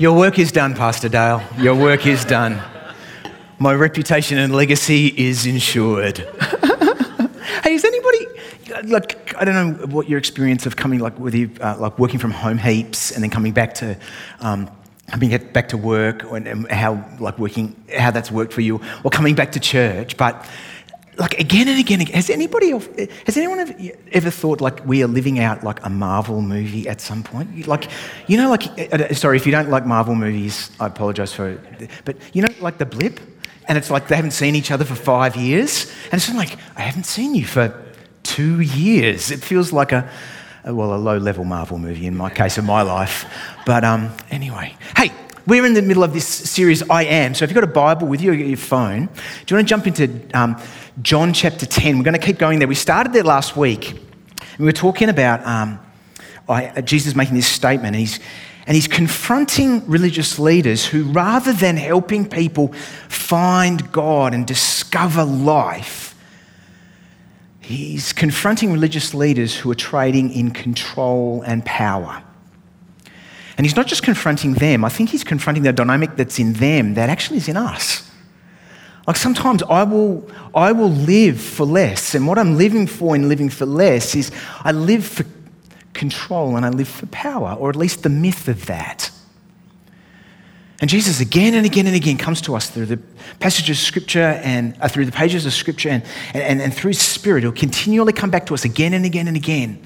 Your work is done, Pastor Dale. Your work is done. My reputation and legacy is ensured. Hey, is anybody, like, I don't know what your experience of coming, like, whether you like working from home heaps and then coming back to work, and how that's worked for you, or coming back to church, but like again and again, has anyone ever thought like we are living out like a Marvel movie at some point? Like, you know, like, sorry, if you don't like Marvel movies, I apologise for it, but you know, like The Blip, and it's like they haven't seen each other for 5 years, and it's like, I haven't seen you for 2 years. It feels like a low-level Marvel movie in my case of my life. But anyway, hey, we're in the middle of this series, I Am. So if you've got a Bible with you or your phone, do you want to jump into John chapter 10? We're going to keep going there. We started there last week. And we were talking about Jesus making this statement, and he's confronting religious leaders who, rather than helping people find God and discover life, he's confronting religious leaders who are trading in control and power. And he's not just confronting them. I think he's confronting the dynamic that's in them that actually is in us. Like sometimes I will live for less, and what I'm living for in living for less is I live for control and I live for power, or at least the myth of that. And Jesus again and again and again comes to us through the passages of Scripture and through the pages of Scripture and through His Spirit. He'll continually come back to us again and again and again.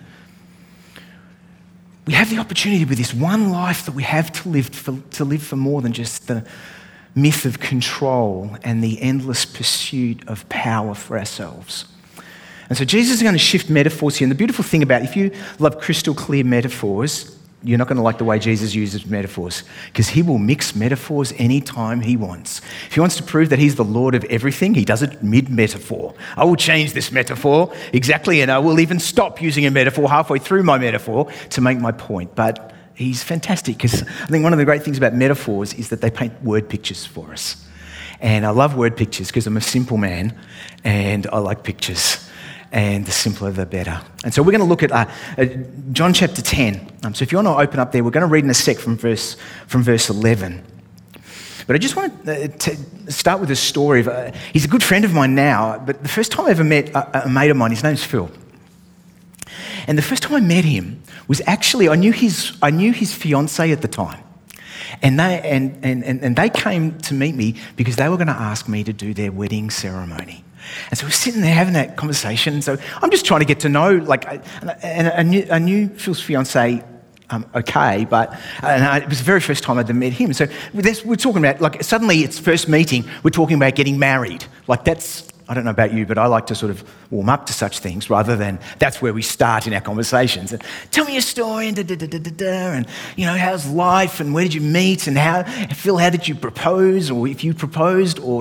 We have the opportunity with this one life that we have to live for more than just the myth of control and the endless pursuit of power for ourselves. And so Jesus is going to shift metaphors here. And the beautiful thing about, if you love crystal clear metaphors, you're not going to like the way Jesus uses metaphors, because he will mix metaphors anytime he wants. If he wants to prove that he's the Lord of everything, he does it mid-metaphor. I will change this metaphor exactly, and I will even stop using a metaphor halfway through my metaphor to make my point. But he's fantastic, because I think one of the great things about metaphors is that they paint word pictures for us. And I love word pictures because I'm a simple man and I like pictures. And the simpler, the better. And so we're going to look at John chapter 10. So if you want to open up there, we're going to read in a sec from verse 11. But I just want to start with a story of, he's a good friend of mine now, but the first time I ever met a mate of mine, his name's Phil. And the first time I met him was actually, I knew his fiancée at the time. And they came to meet me because they were going to ask me to do their wedding ceremony. And so we're sitting there having that conversation. So I'm just trying to get to know, I knew Phil's fiancée okay, but it was the very first time I'd met him. So we're talking about, suddenly it's first meeting, we're talking about getting married. That's, I don't know about you, but I like to sort of warm up to such things rather than that's where we start in our conversations. And tell me your story and and how's life and where did you meet and Phil, how did you propose, or if you proposed, or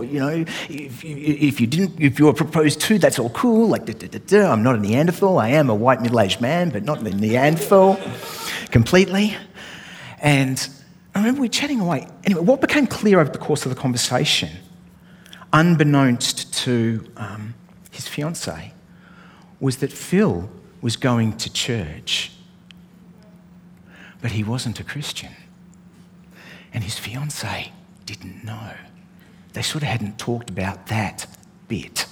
if you didn't, if you were proposed to, that's all cool. I'm not a Neanderthal. I am a white middle-aged man, but not a Neanderthal completely. And I remember we were chatting away. Anyway, what became clear over the course of the conversation, unbeknownst to his fiancée, was that Phil was going to church, but he wasn't a Christian. And his fiancée didn't know. They sort of hadn't talked about that bit.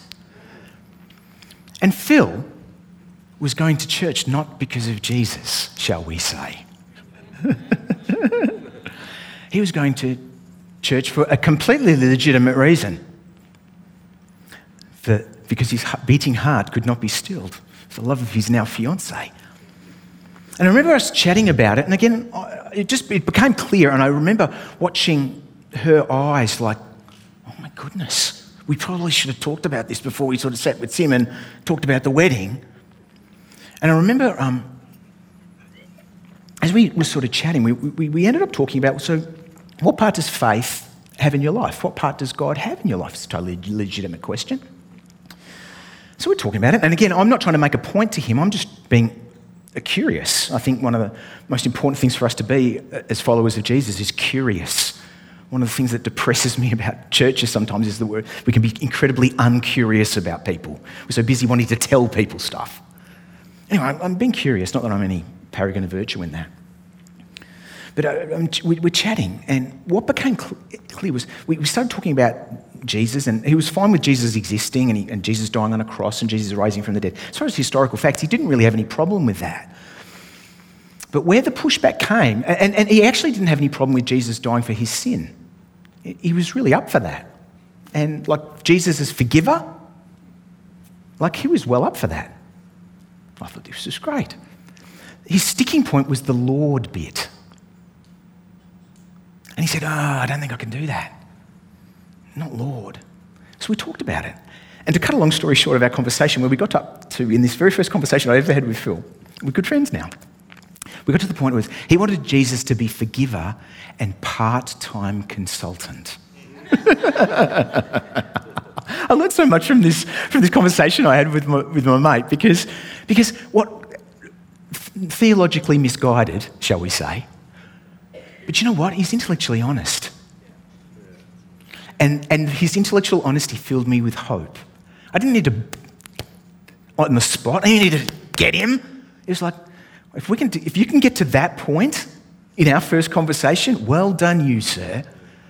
And Phil was going to church not because of Jesus, shall we say. He was going to church for a completely legitimate reason. Because his beating heart could not be stilled for the love of his now fiancée. And I remember us chatting about it, and again, it became clear, and I remember watching her eyes like, oh my goodness, we probably should have talked about this before we sort of sat with Tim and talked about the wedding. And I remember, as we were sort of chatting, we ended up talking about, so what part does faith have in your life? What part does God have in your life? It's a totally legitimate question. So we're talking about it. And again, I'm not trying to make a point to him. I'm just being curious. I think one of the most important things for us to be as followers of Jesus is curious. One of the things that depresses me about churches sometimes is that we can be incredibly uncurious about people. We're so busy wanting to tell people stuff. Anyway, I'm being curious, not that I'm any paragon of virtue in that. But we're chatting, and what became clear was we started talking about Jesus, and he was fine with Jesus existing and Jesus dying on a cross and Jesus rising from the dead. As far as historical facts, he didn't really have any problem with that. But where the pushback came, and he actually didn't have any problem with Jesus dying for his sin. He was really up for that. And like Jesus as forgiver, like he was well up for that. I thought this was great. His sticking point was the Lord bit. And he said, I don't think I can do that. Not Lord. So we talked about it. And to cut a long story short of our conversation, where we got up to, in this very first conversation I ever had with Phil, we're good friends now. We got to the point where he wanted Jesus to be forgiver and part-time consultant. I learned so much from this conversation I had with my mate because what theologically misguided, shall we say, but you know what? He's intellectually honest. And his intellectual honesty filled me with hope. I didn't need to, on the spot, I didn't need to get him. It was like, if you can get to that point in our first conversation, well done you, sir.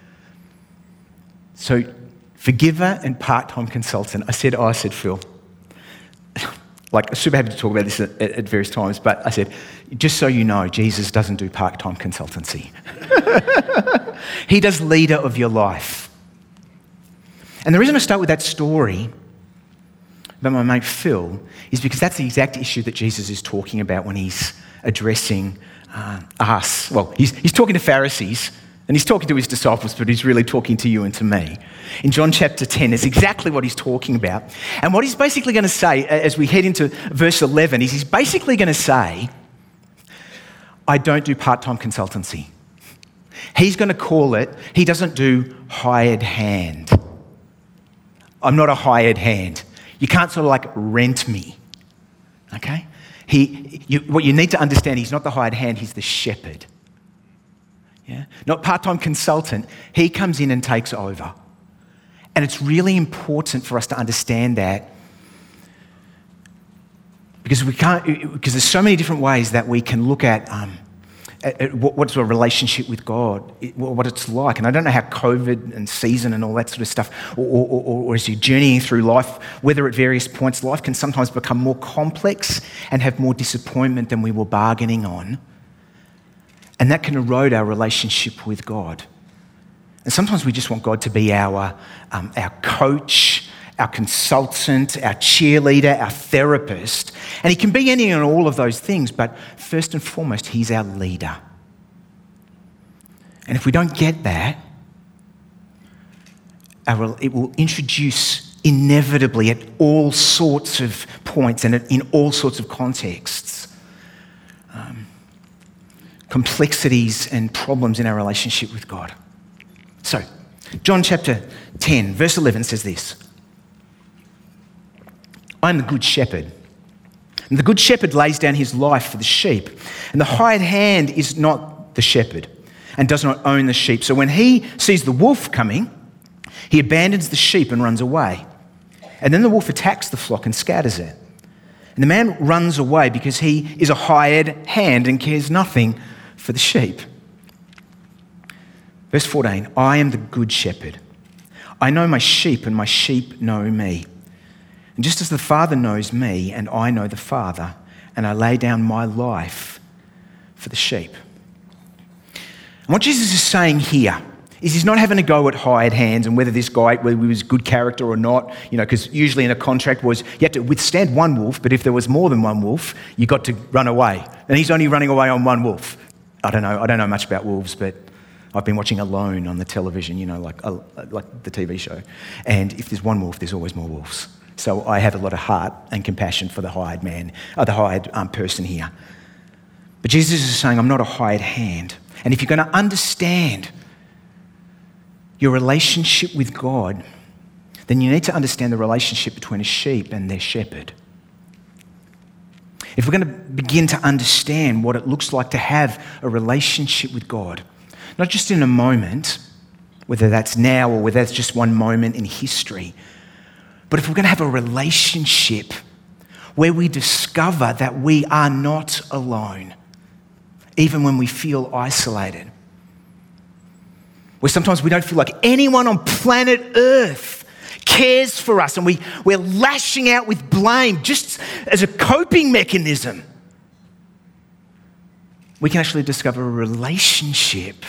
So, forgiver and part-time consultant. I said, Phil, like, I'm super happy to talk about this at various times, but I said, just so you know, Jesus doesn't do part-time consultancy. He does leader of your life. And the reason I start with that story about my mate Phil is because that's the exact issue that Jesus is talking about when he's addressing us. Well, he's talking to Pharisees, and he's talking to his disciples, but he's really talking to you and to me. In John chapter 10, it's exactly what he's talking about. And what he's basically going to say as we head into verse 11 is he's basically going to say, I don't do part-time consultancy. He's going to call it, he doesn't do hired hand. I'm not a hired hand. You can't sort of like rent me, okay? What you need to understand, he's not the hired hand, he's the shepherd. Yeah? Not part-time consultant. He comes in and takes over. And it's really important for us to understand that because there's so many different ways that we can look at what's a relationship with God, what it's like. And I don't know how COVID and season and all that sort of stuff, or as you're journeying through life, whether at various points, life can sometimes become more complex and have more disappointment than we were bargaining on. And that can erode our relationship with God. And sometimes we just want God to be our coach, our consultant, our cheerleader, our therapist. And he can be any and all of those things, but first and foremost, he's our leader. And if we don't get that, it will introduce inevitably at all sorts of points and in all sorts of contexts, complexities and problems in our relationship with God. So, John chapter 10, verse 11 says this. I'm the good shepherd. And the good shepherd lays down his life for the sheep. And the hired hand is not the shepherd and does not own the sheep. So when he sees the wolf coming, he abandons the sheep and runs away. And then the wolf attacks the flock and scatters it. And the man runs away because he is a hired hand and cares nothing for the sheep. Verse 14, I am the good shepherd. I know my sheep and my sheep know me. And just as the Father knows me and I know the Father, and I lay down my life for the sheep. And what Jesus is saying here is he's not having a go at hired hands and whether this guy, whether he was good character or not, because usually in a contract was you had to withstand one wolf, but if there was more than one wolf, you got to run away. And he's only running away on one wolf. I don't know much about wolves, but I've been watching Alone on the television, like the TV show. And if there's one wolf, there's always more wolves. So I have a lot of heart and compassion for the hired man, the hired person here. But Jesus is saying, I'm not a hired hand. And if you're going to understand your relationship with God, then you need to understand the relationship between a sheep and their shepherd. If we're going to begin to understand what it looks like to have a relationship with God, not just in a moment, whether that's now or whether that's just one moment in history, but if we're going to have a relationship where we discover that we are not alone even when we feel isolated. Where sometimes we don't feel like anyone on planet Earth cares for us, and we're lashing out with blame just as a coping mechanism. We can actually discover a relationship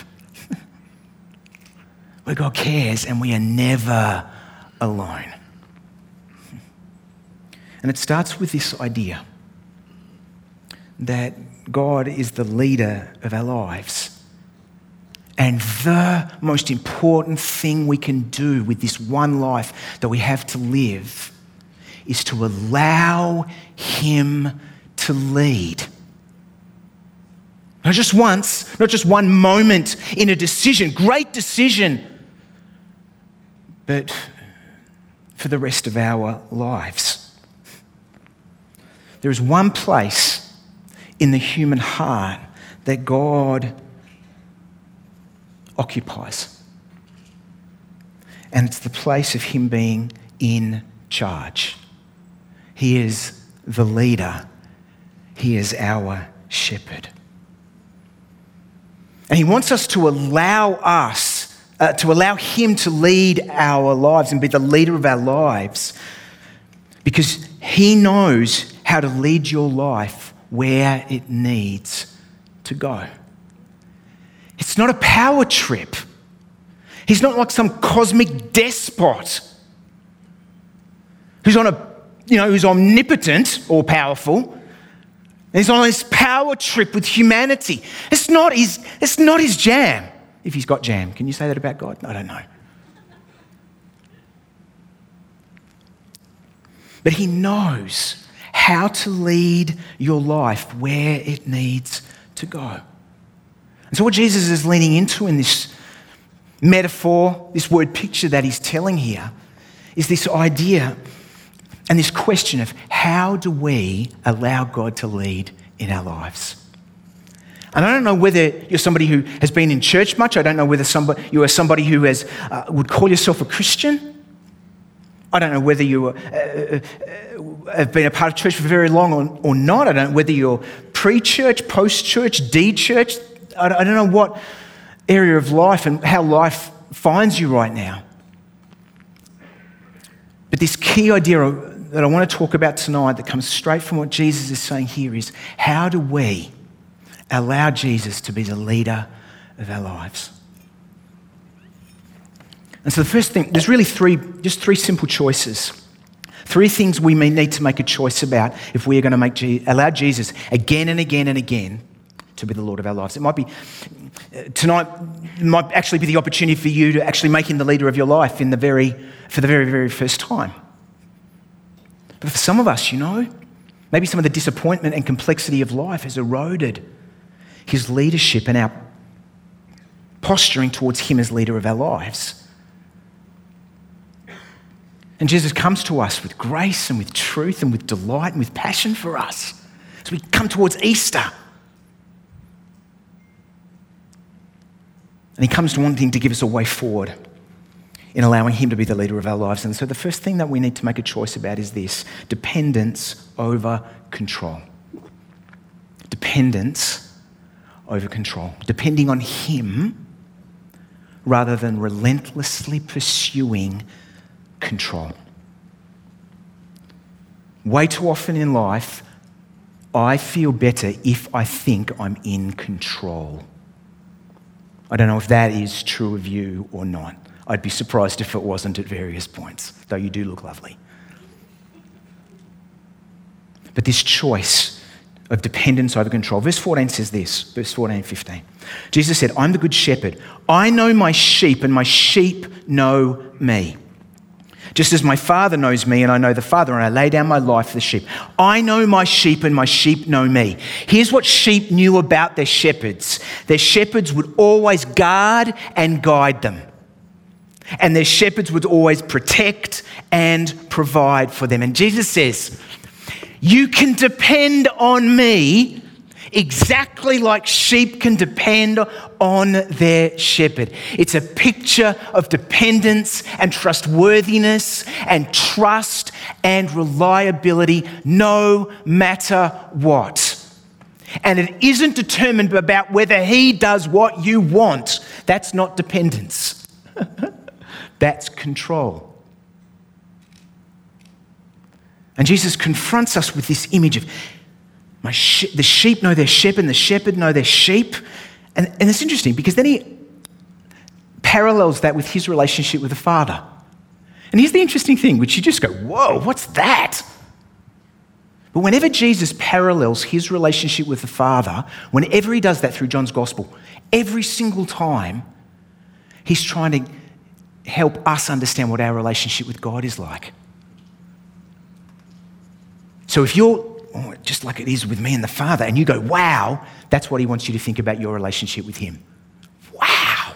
where God cares and we are never alone. And it starts with this idea that God is the leader of our lives. And the most important thing we can do with this one life that we have to live is to allow Him to lead. Not just once, not just one moment in a decision, great decision, but for the rest of our lives. There is one place in the human heart that God occupies. And it's the place of Him being in charge. He is the leader. He is our shepherd. And He wants us to allow Him to lead our lives and be the leader of our lives, because He knows how to lead your life where it needs to go. It's not a power trip. He's not like some cosmic despot who's omnipotent or powerful. He's on this power trip with humanity. It's not his jam. If He's got jam, can you say that about God? I don't know. But He knows how to lead your life where it needs to go. And so what Jesus is leaning into in this metaphor, this word picture that He's telling here, is this idea and this question of how do we allow God to lead in our lives? And I don't know whether you're somebody who has been in church much. I don't know whether you are somebody who would call yourself a Christian. I don't know whether you have been a part of church for very long or not. I don't know whether you're pre-church, post-church, de-church. I don't know what area of life and how life finds you right now. But this key idea that I want to talk about tonight that comes straight from what Jesus is saying here is, how do we allow Jesus to be the leader of our lives? And so the first thing, there's really three simple choices. Three things we may need to make a choice about if we are going to allow Jesus again and again and again to be the Lord of our lives. It might be, tonight might actually be the opportunity for you to actually make Him the leader of your life for the very, very first time. But for some of us, maybe some of the disappointment and complexity of life has eroded His leadership and our posturing towards Him as leader of our lives. And Jesus comes to us with grace and with truth and with delight and with passion for us as we come towards Easter. And He comes to wanting to give us a way forward in allowing Him to be the leader of our lives. And so the first thing that we need to make a choice about is this: dependence over control. Dependence over control. Depending on Him rather than relentlessly pursuing control. Way too often in life, I feel better if I think I'm in control. I don't know if that is true of you or not. I'd be surprised if it wasn't at various points, though you do look lovely. But this choice of dependence over control. Verse 14 says this, verse 14 and 15. Jesus said, I'm the good shepherd. I know my sheep and my sheep know me. Just as my Father knows me and I know the Father, and I lay down my life for the sheep. I know my sheep and my sheep know me. Here's what sheep knew about their shepherds. Their shepherds would always guard and guide them. And their shepherds would always protect and provide for them. And Jesus says, you can depend on me exactly like sheep can depend on their shepherd. It's a picture of dependence and trustworthiness and trust and reliability no matter what. And it isn't determined about whether he does what you want. That's not dependence. That's control. And Jesus confronts us with this image of the sheep know their shepherd and the shepherd know their sheep. And it's interesting because then he parallels that with his relationship with the Father. And here's the interesting thing, which you just go, whoa, what's that? But whenever Jesus parallels his relationship with the Father, whenever he does that through John's Gospel, every single time, he's trying to help us understand what our relationship with God is like. So if you're just like it is with me and the Father, and you go, wow, that's what he wants you to think about your relationship with him. Wow.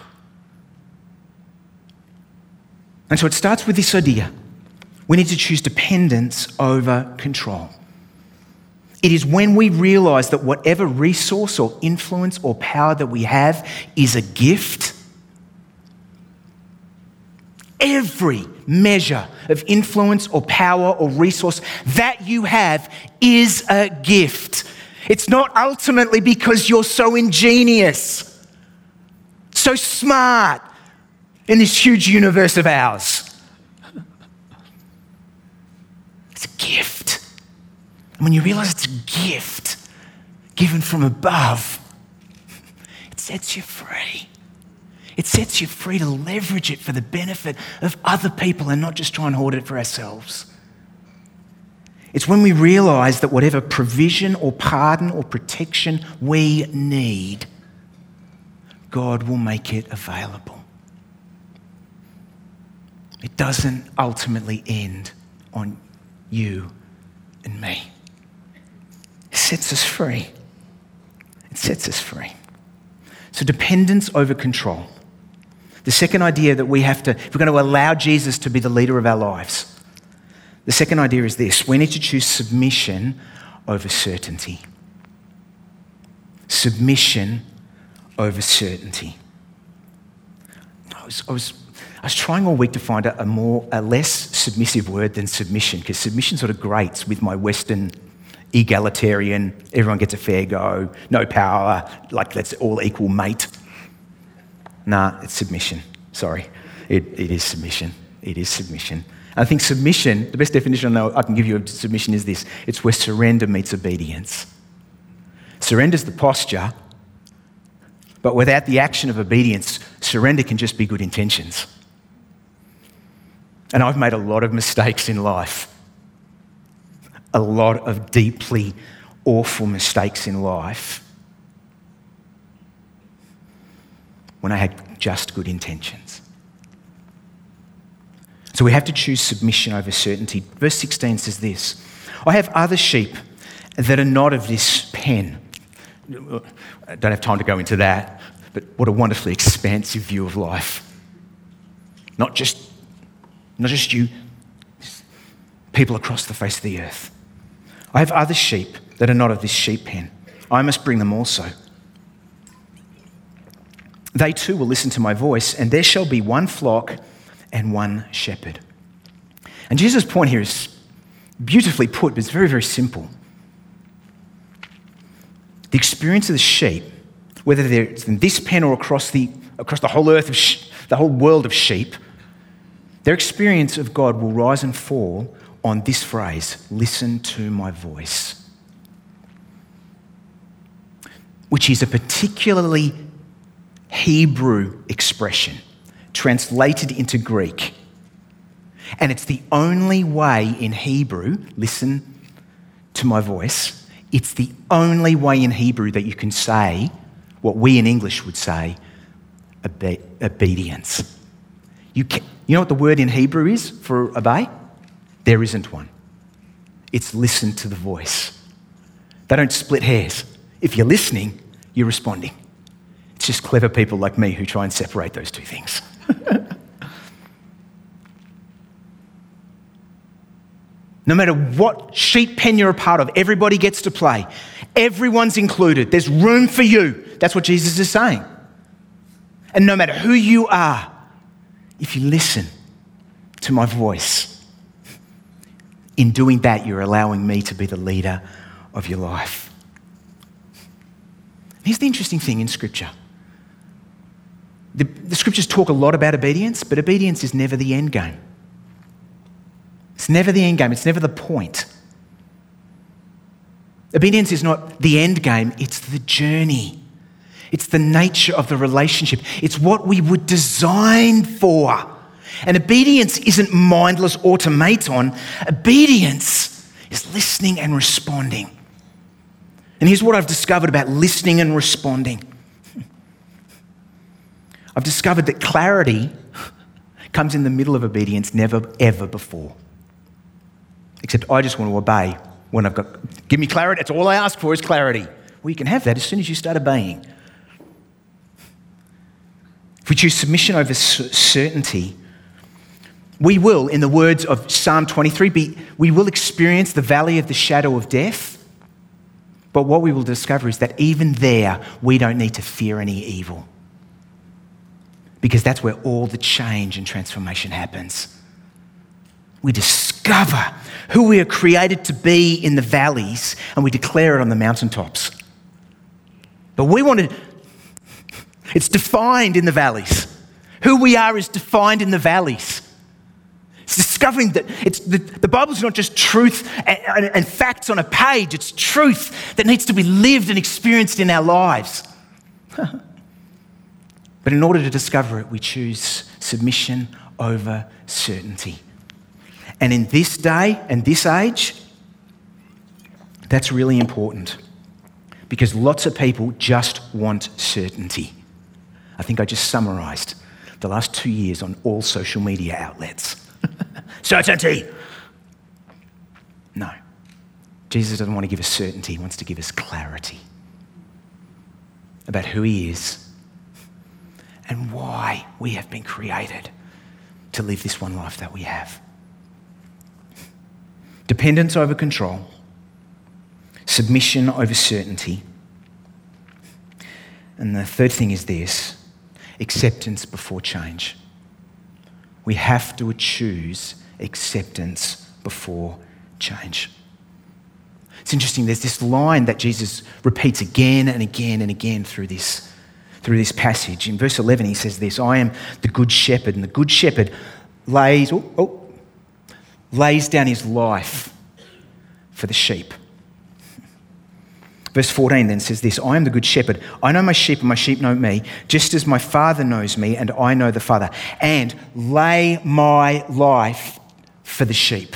And so it starts with this idea. We need to choose dependence over control. It is when we realise that whatever resource or influence or power that we have is a gift. Every measure of influence or power or resource that you have is a gift. It's not ultimately because you're so ingenious, so smart in this huge universe of ours. It's a gift. And when you realise it's a gift given from above, it sets you free. It sets you free to leverage it for the benefit of other people and not just try and hoard it for ourselves. It's when we realise that whatever provision or pardon or protection we need, God will make it available. It doesn't ultimately end on you and me. It sets us free. It sets us free. So dependence over control. The second idea that we have to, if we're going to allow Jesus to be the leader of our lives, the second idea is this: we need to choose submission over certainty. Submission over certainty. I was trying all week to find a less submissive word than submission, because submission sort of grates with my Western egalitarian, everyone gets a fair go, no power, like let's all equal mate. Nah, it's submission. Sorry. It is submission. It is submission. And I think submission, the best definition I know I can give you of submission is this: it's where surrender meets obedience. Surrender's the posture, but without the action of obedience, surrender can just be good intentions. And I've made a lot of mistakes in life. A lot of deeply awful mistakes in life when I had just good intentions. So we have to choose submission over certainty. Verse 16 says this: I have other sheep that are not of this pen. I don't have time to go into that, but what a wonderfully expansive view of life. Not just you, people across the face of the earth. I have other sheep that are not of this sheep pen. I must bring them also. They too will listen to my voice, and there shall be one flock and one shepherd. And Jesus' point here is beautifully put, but it's very, very simple. The experience of the sheep, whether it's in this pen or across the whole earth, the whole world of sheep, their experience of God will rise and fall on this phrase: listen to my voice, which is a particularly Hebrew expression translated into Greek. And it's the only way in Hebrew, listen to my voice, it's the only way in Hebrew that you can say what we in English would say, obedience. You know what the word in Hebrew is for obey? There isn't one. It's listen to the voice. They don't split hairs. If you're listening, you're responding. It's just clever people like me who try and separate those two things. No matter what sheep pen you're a part of, everybody gets to play. Everyone's included. There's room for you. That's what Jesus is saying. And no matter who you are, if you listen to my voice, in doing that, you're allowing me to be the leader of your life. Here's the interesting thing in Scripture. The Scriptures talk a lot about obedience, but obedience is never the end game. It's never the end game. It's never the point. Obedience is not the end game. It's the journey. It's the nature of the relationship. It's what we were designed for. And obedience isn't mindless automaton. Obedience is listening and responding. And here's what I've discovered about listening and responding. I've discovered that clarity comes in the middle of obedience, never ever before. Except I just want to obey when I've got, give me clarity, that's all I ask for is clarity. Well, you can have that as soon as you start obeying. If we choose submission over certainty, we will, in the words of Psalm 23, we will experience the valley of the shadow of death. But what we will discover is that even there, we don't need to fear any evil. Because that's where all the change and transformation happens. We discover who we are created to be in the valleys and we declare it on the mountaintops. But we want to, it's defined in the valleys. Who we are is defined in the valleys. It's discovering that the Bible's not just truth and facts on a page, it's truth that needs to be lived and experienced in our lives. But in order to discover it, we choose submission over certainty. And in this day and this age, that's really important because lots of people just want certainty. I think I just summarised the last 2 years on all social media outlets. Certainty! No. Jesus doesn't want to give us certainty. He wants to give us clarity about who he is and why we have been created to live this one life that we have. Dependence over control, submission over certainty. And the third thing is this, acceptance before change. We have to choose acceptance before change. It's interesting, there's this line that Jesus repeats again and again and again through this passage. In verse 11 he says this, I am the good shepherd, and the good shepherd lays down his life for the sheep. Verse 14 then says this, I am the good shepherd. I know my sheep and my sheep know me, just as my Father knows me and I know the Father, and lay my life for the sheep.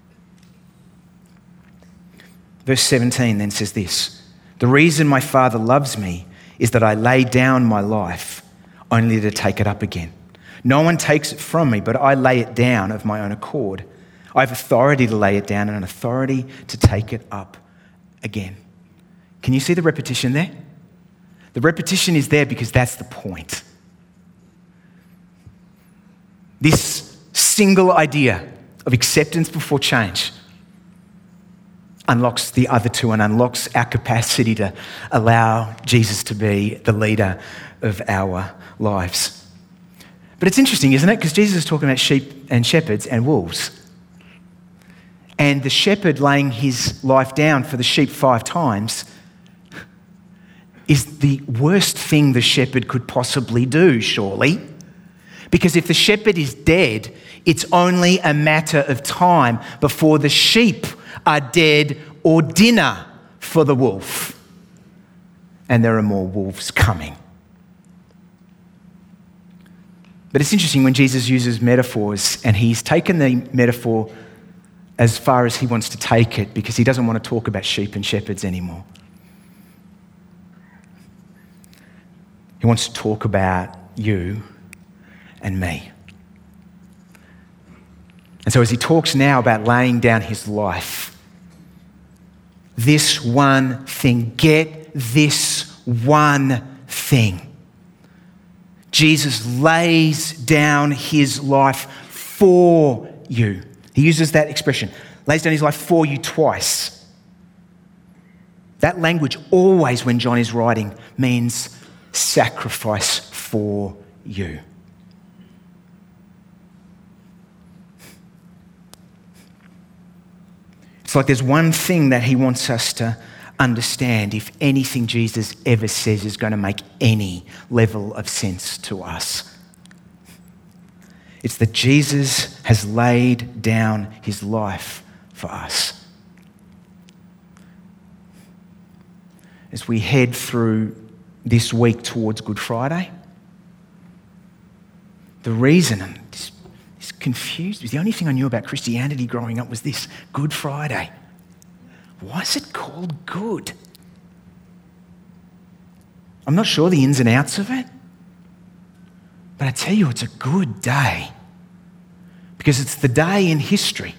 Verse 17 then says this, the reason my Father loves me is that I lay down my life only to take it up again. No one takes it from me, but I lay it down of my own accord. I have authority to lay it down and an authority to take it up again. Can you see the repetition there? The repetition is there because that's the point. This single idea of acceptance before change unlocks the other two and unlocks our capacity to allow Jesus to be the leader of our lives. But it's interesting, isn't it? Because Jesus is talking about sheep and shepherds and wolves. And the shepherd laying his life down for the sheep 5 times is the worst thing the shepherd could possibly do, surely. Because if the shepherd is dead, it's only a matter of time before the sheep are dead or dinner for the wolf. And there are more wolves coming. But it's interesting when Jesus uses metaphors, and he's taken the metaphor as far as he wants to take it because he doesn't want to talk about sheep and shepherds anymore. He wants to talk about you and me. And so as he talks now about laying down his life, this one thing, get this one thing. Jesus lays down his life for you. He uses that expression, lays down his life for you twice. That language always, when John is writing, means sacrifice for you. It's like there's one thing that he wants us to understand if anything Jesus ever says is going to make any level of sense to us. It's that Jesus has laid down his life for us. As we head through this week towards Good Friday, the reason I'm just confused was the only thing I knew about Christianity growing up was this: Good Friday. Why is it called good? I'm not sure the ins and outs of it, but I tell you, it's a good day because it's the day in history,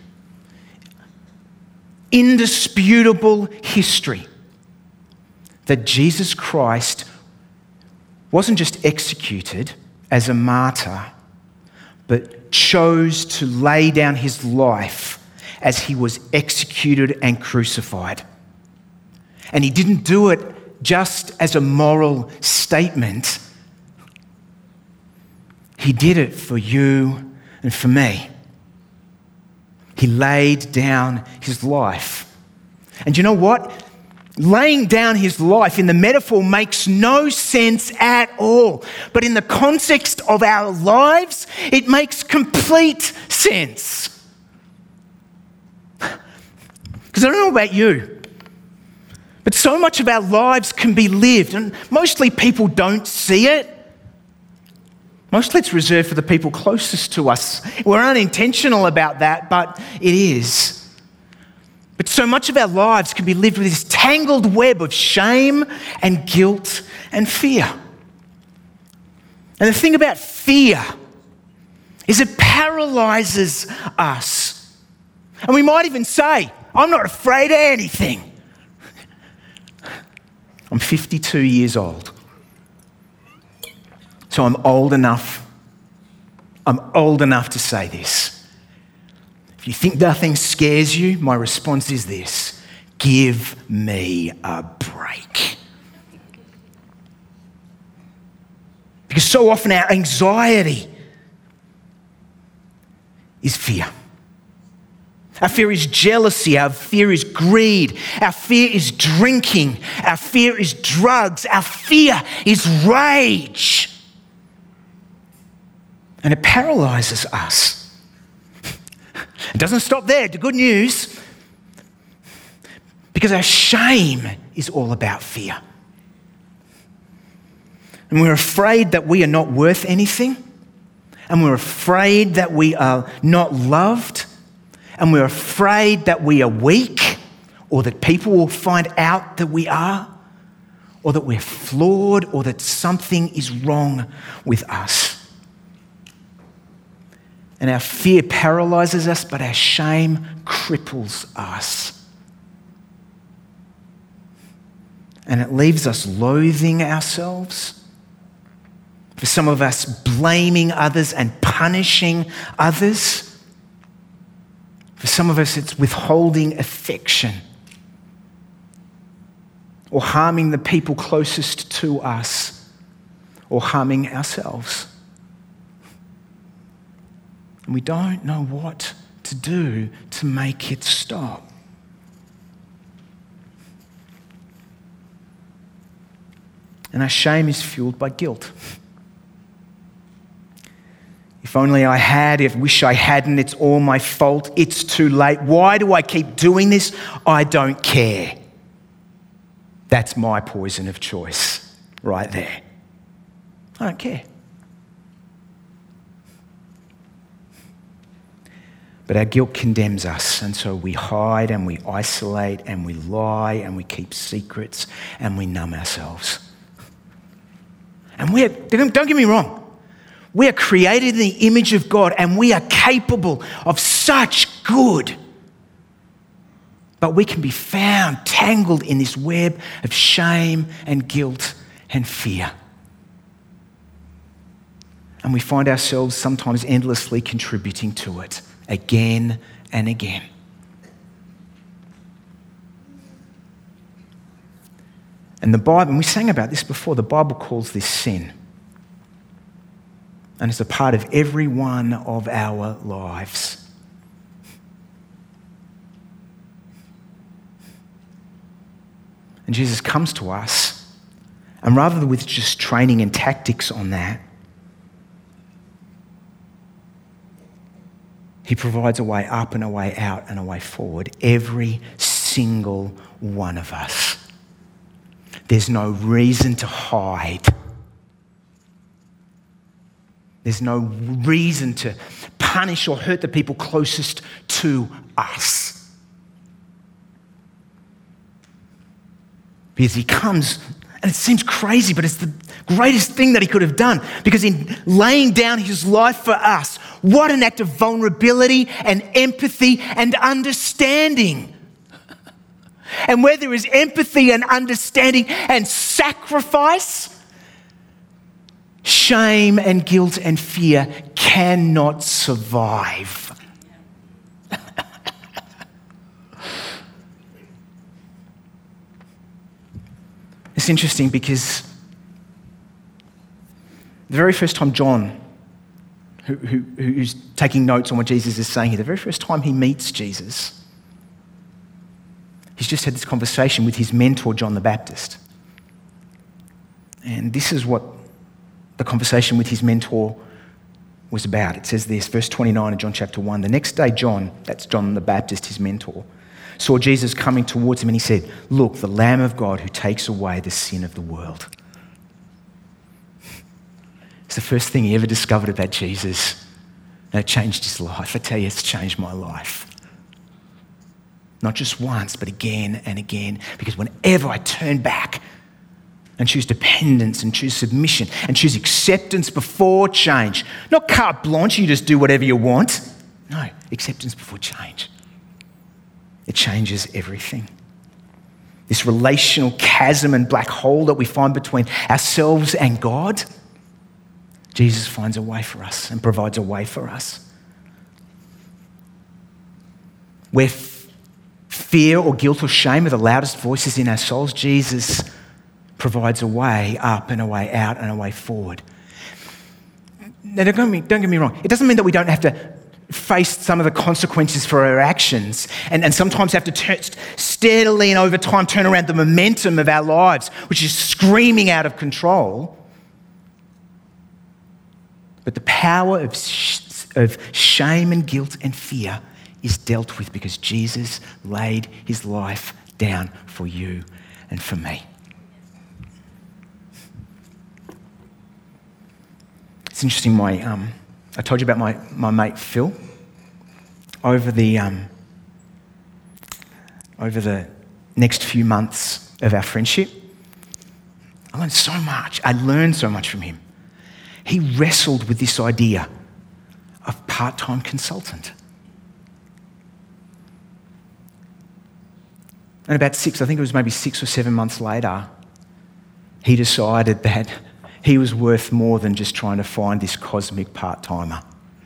indisputable history, that Jesus Christ wasn't just executed as a martyr, but chose to lay down his life as he was executed and crucified. And he didn't do it just as a moral statement. He did it for you and for me. He laid down his life. And you know what? Laying down his life in the metaphor makes no sense at all. But in the context of our lives, it makes complete sense. Because I don't know about you, but so much of our lives can be lived, and mostly people don't see it. Mostly it's reserved for the people closest to us. We're unintentional about that, but it is. But so much of our lives can be lived with this tangled web of shame and guilt and fear. And the thing about fear is it paralyzes us. And we might even say, I'm not afraid of anything. I'm 52 years old. So I'm old enough to say this. If you think nothing scares you, my response is this: give me a break. Because so often our anxiety is fear. Our fear is jealousy. Our fear is greed. Our fear is drinking. Our fear is drugs. Our fear is rage. And it paralyzes us. It doesn't stop there. The good news, because our shame is all about fear. And we're afraid that we are not worth anything. And we're afraid that we are not loved. And we're afraid that we are weak, or that people will find out that we are, or that we're flawed, or that something is wrong with us. And our fear paralyzes us, but our shame cripples us. And it leaves us loathing ourselves. For some of us, blaming others and punishing others. For some of us, it's withholding affection or harming the people closest to us or harming ourselves. And we don't know what to do to make it stop. And our shame is fueled by guilt. If only I had, if wish I hadn't, it's all my fault, it's too late. Why do I keep doing this? I don't care. That's my poison of choice right there. I don't care. But our guilt condemns us, and so we hide and we isolate and we lie and we keep secrets and we numb ourselves. And don't get me wrong, we are created in the image of God and we are capable of such good. But we can be found tangled in this web of shame and guilt and fear. And we find ourselves sometimes endlessly contributing to it again and again. And the Bible, and we sang about this before, the Bible calls this sin. And it's a part of every one of our lives. And Jesus comes to us, and rather than with just training and tactics on that, he provides a way up and a way out and a way forward. Every single one of us. There's no reason to hide. There's no reason to punish or hurt the people closest to us. Because he comes, and it seems crazy, but it's the greatest thing that he could have done. Because in laying down his life for us, what an act of vulnerability and empathy and understanding. And where there is empathy and understanding and sacrifice, shame and guilt and fear cannot survive. It's interesting because the very first time John, who's taking notes on what Jesus is saying here, the very first time he meets Jesus, he's just had this conversation with his mentor, John the Baptist. And this is what the conversation with his mentor was about. It says this, verse 29 of John chapter 1. The next day, John, that's John the Baptist, his mentor, saw Jesus coming towards him, and he said, "Look, the Lamb of God who takes away the sin of the world." It's the first thing he ever discovered about Jesus, and it changed his life. I tell you, it's changed my life. Not just once, but again and again, because whenever I turn back and choose dependence and choose submission and choose acceptance before change, not carte blanche, you just do whatever you want. No, acceptance before change. It changes everything. This relational chasm and black hole that we find between ourselves and God, Jesus finds a way for us and provides a way for us. Where fear or guilt or shame are the loudest voices in our souls, Jesus provides a way up and a way out and a way forward. Now, don't get me wrong. It doesn't mean that we don't have to face some of the consequences for our actions and sometimes have to steadily and over time turn around the momentum of our lives, which is screaming out of control. But the power of shame and guilt and fear is dealt with because Jesus laid his life down for you and for me. It's interesting, I told you about my mate Phil. Over the next few months of our friendship, I learned so much. I learned so much from him. He wrestled with this idea of part-time consultant. And about I think it was maybe 6 or 7 months later, he decided that he was worth more than just trying to find this cosmic part-timer.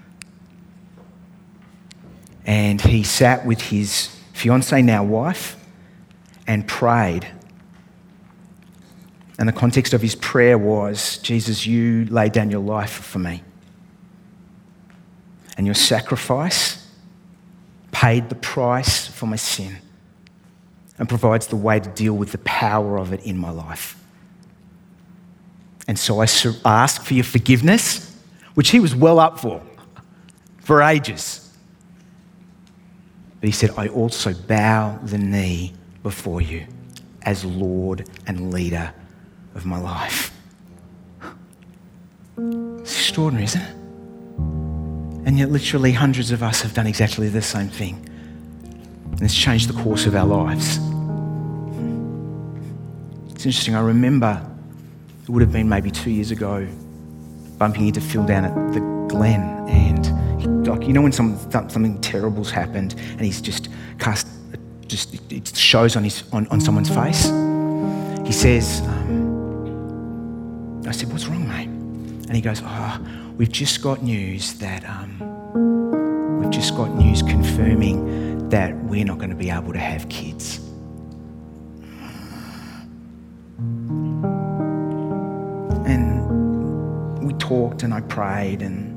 And he sat with his fiancée, now wife, and prayed. And the context of his prayer was, Jesus, you laid down your life for me. And your sacrifice paid the price for my sin and provides the way to deal with the power of it in my life. And so I ask for your forgiveness, which he was well up for ages. But he said, I also bow the knee before you as Lord and leader of my life. It's extraordinary, isn't it? And yet literally hundreds of us have done exactly the same thing. And it's changed the course of our lives. It's interesting, I remember it would have been maybe 2 years ago, bumping into Phil down at the Glen, and you know when something terrible's happened, and he's just cast, it shows on someone's face. He says, I said, "What's wrong, mate?" And he goes, we've just got news confirming that we're not going to be able to have kids. And we talked and I prayed, and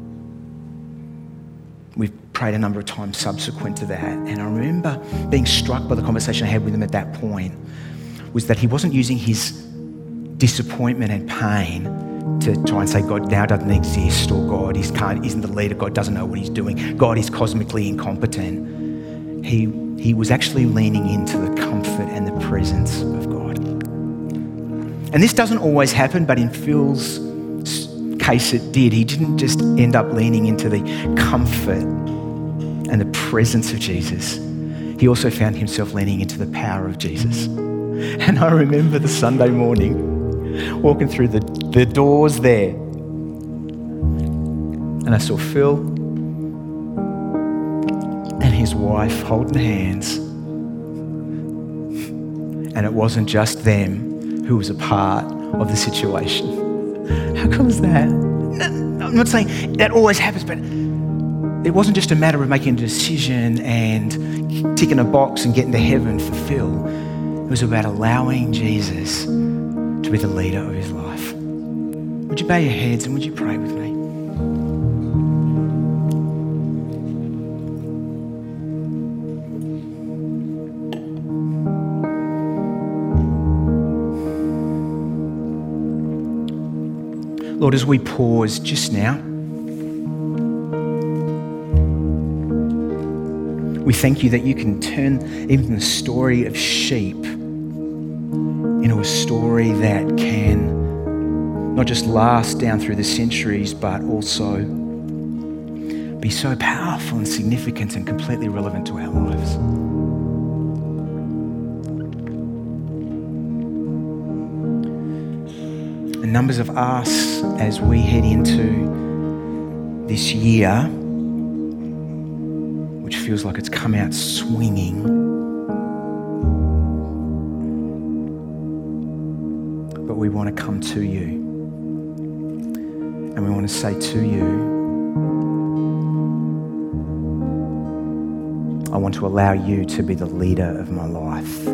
we've prayed a number of times subsequent to that. And I remember being struck by the conversation I had with him at that point, was that he wasn't using his disappointment and pain to try and say God now doesn't exist, or God isn't the leader, God doesn't know what he's doing, God is cosmically incompetent. He was actually leaning into the comfort and the presence of God. And this doesn't always happen, but in Phil's case it did. He didn't just end up leaning into the comfort and the presence of Jesus. He also found himself leaning into the power of Jesus. And I remember the Sunday morning walking through the doors there, and I saw Phil and his wife holding hands. And it wasn't just them who was a part of the situation. How cool is that? I'm not saying that always happens, but it wasn't just a matter of making a decision and ticking a box and getting to heaven for Phil. It was about allowing Jesus to be the leader of his life. Would you bow your heads and would you pray with me? Lord, as we pause just now, we thank you that you can turn even the story of sheep into a story that can not just last down through the centuries, but also be so powerful and significant and completely relevant to our lives. And numbers of us, as we head into this year, which feels like it's come out swinging, but we want to come to you. And we want to say to you, I want to allow you to be the leader of my life.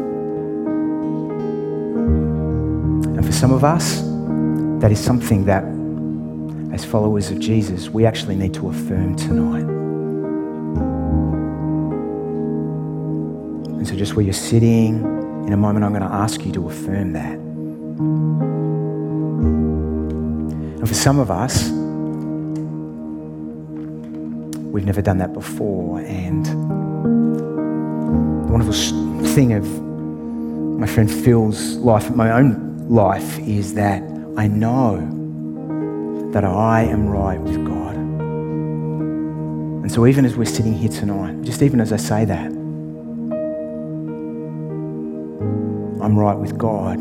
And for some of us, that is something that, as followers of Jesus, we actually need to affirm tonight. And so just where you're sitting, in a moment I'm going to ask you to affirm that. And for some of us, we've never done that before. And the wonderful thing of my friend Phil's life, my own life, is that I know that I am right with God. And so even as we're sitting here tonight, just even as I say that, I'm right with God.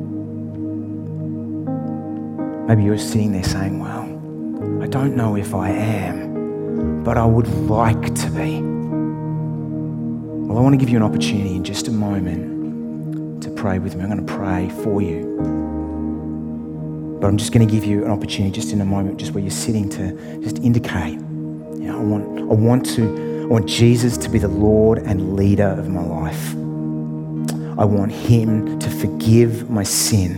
Maybe you're sitting there saying, well, I don't know if I am, but I would like to be. Well, I want to give you an opportunity in just a moment to pray with me. I'm going to pray for you. But I'm just going to give you an opportunity just in a moment, just where you're sitting, to just indicate, you know, I want Jesus to be the Lord and leader of my life. I want him to forgive my sin.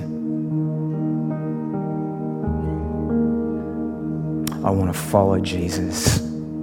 I want to follow Jesus.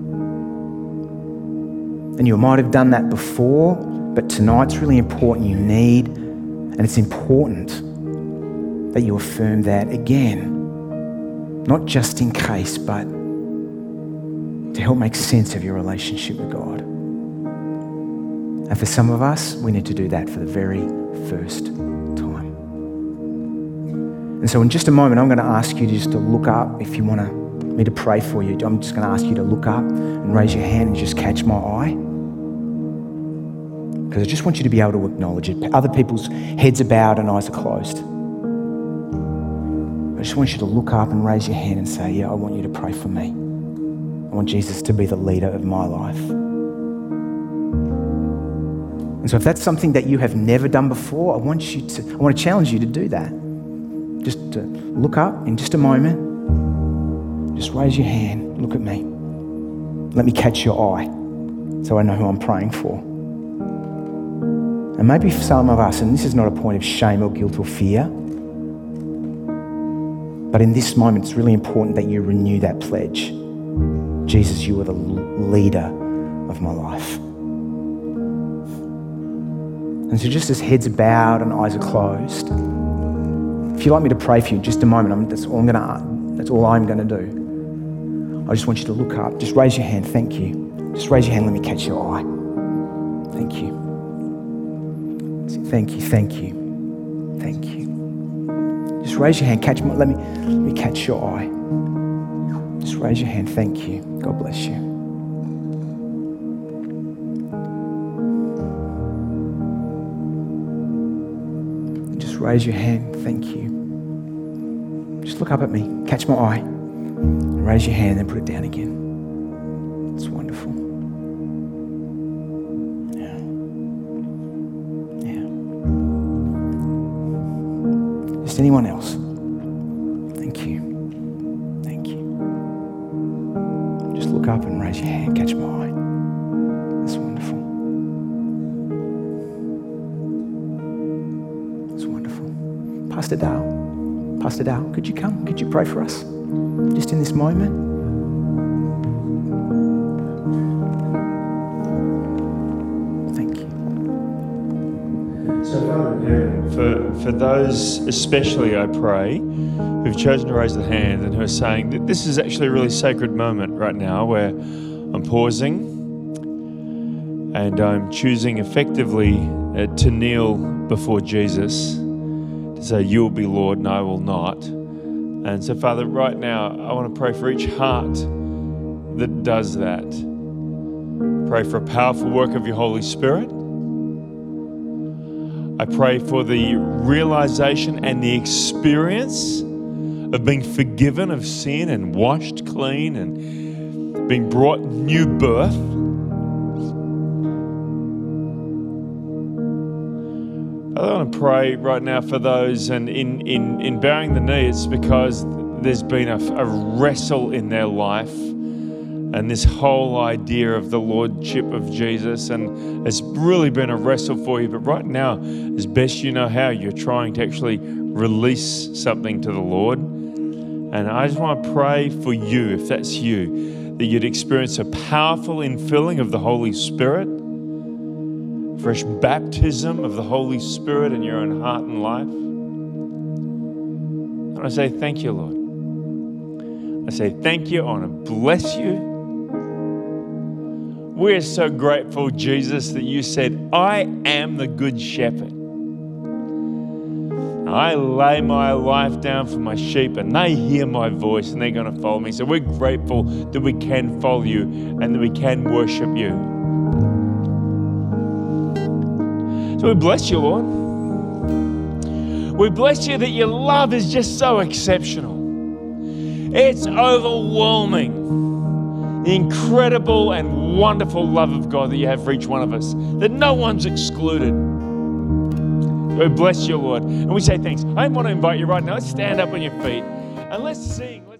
And you might have done that before, but tonight's really important. You need, and it's important that you affirm that again, not just in case, but to help make sense of your relationship with God. And for some of us, we need to do that for the very first time. And so in just a moment, I'm going to ask you just to look up. If you want me to pray for you, I'm just going to ask you to look up and raise your hand and just catch my eye. Because I just want you to be able to acknowledge it. Other people's heads are bowed and eyes are closed. I just want you to look up and raise your hand and say, yeah, I want you to pray for me. I want Jesus to be the leader of my life. And so if that's something that you have never done before, I want to challenge you to do that. Just to look up in just a moment. Just raise your hand, look at me. Let me catch your eye so I know who I'm praying for. And maybe for some of us, and this is not a point of shame or guilt or fear, but in this moment, it's really important that you renew that pledge. Jesus, you are the leader of my life. And so just as heads are bowed and eyes are closed, if you'd like me to pray for you, just a moment, that's all I'm going to do. I just want you to look up. Just raise your hand. Thank you. Just raise your hand. Let me catch your eye. Thank you. Thank you. Thank you. Thank you. Just raise your hand. Let me catch your eye. Just raise your hand. Thank you. God bless you. Just raise your hand. Thank you. Just look up at me. Catch my eye. Raise your hand and put it down again. It's wonderful. Yeah. Just anyone else? Thank you. Thank you. Just look up and raise your hand. Catch my eye. It's wonderful. It's wonderful. Pastor Dale, could you come? Could you pray for us? Just in this moment. Thank you. So, Father, for those especially, I pray, who've chosen to raise their hand and who are saying that this is actually a really sacred moment right now where I'm pausing and I'm choosing effectively to kneel before Jesus, to say, you will be Lord and I will not. And so, Father, right now, I want to pray for each heart that does that. Pray for a powerful work of your Holy Spirit. I pray for the realization and the experience of being forgiven of sin and washed clean and being brought new birth. I want to pray right now for those, and in bowing the knee, it's because there's been a wrestle in their life and this whole idea of the Lordship of Jesus, and it's really been a wrestle for you. But right now, as best you know how, you're trying to actually release something to the Lord. And I just want to pray for you, if that's you, that you'd experience a powerful infilling of the Holy Spirit, fresh baptism of the Holy Spirit in your own heart and life. And I say, thank you, Lord. I say, thank you. I want to bless you. We're so grateful, Jesus, that you said, I am the good shepherd. I lay my life down for my sheep and they hear my voice and they're going to follow me. So we're grateful that we can follow you and that we can worship you. So we bless you, Lord. We bless you that your love is just so exceptional. It's overwhelming. The incredible and wonderful love of God that you have for each one of us, that no one's excluded. We bless you, Lord. And we say thanks. I want to invite you right now. Let's stand up on your feet and let's sing.